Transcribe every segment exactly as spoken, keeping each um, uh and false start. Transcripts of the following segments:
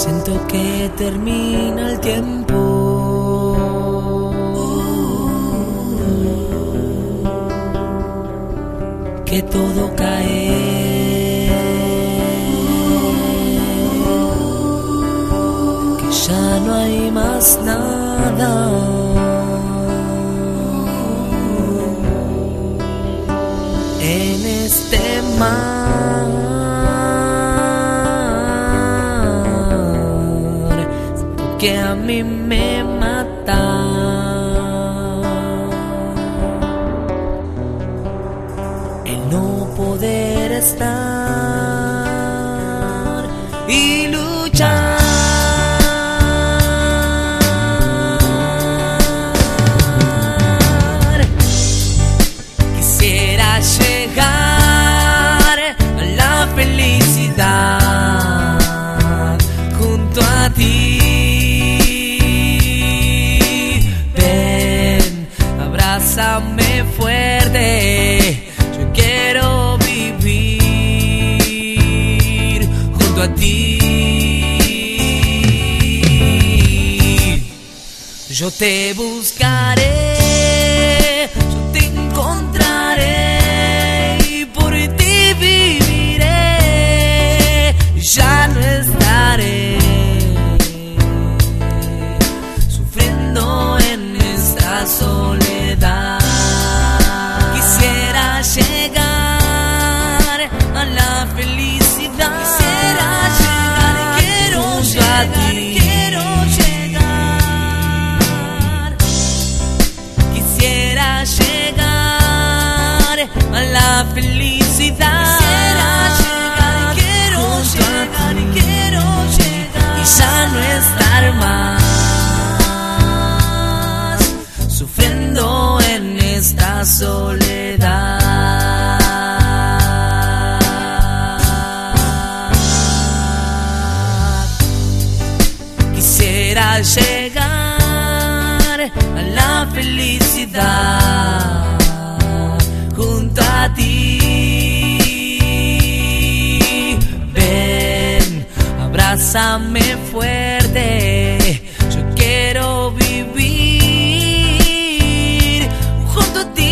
Siento que termina el tiempo, que todo cae, que ya no hay más nada. En este mar siento que a mí me mata. El no poder estar y luchar. Quisiera llegar a la felicidad junto a ti. Ven, abrázame fuerte. Yo quiero vivir junto a ti. Yo te buscaré, yo te encontraré y por ti viviré. Ya no estaré sufriendo en esta soledad. Quisiera llegar a la felicidad. Quisiera llegar, quiero llegar, quiero llegar. Quisiera llegar a la felicidad. Quisiera llegar, quiero llegar, quiero llegar. Y ya no estar más sufriendo en esta soledad. Quisiera llegar a la felicidad junto a ti. Ven, abrázame fuerte. Yo quiero vivir junto a ti.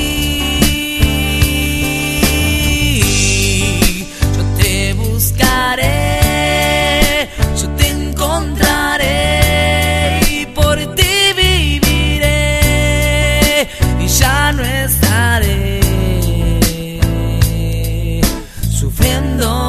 Yo te buscaré, yo te encontraré y por ti viviré. Y ya no estaré sufriendo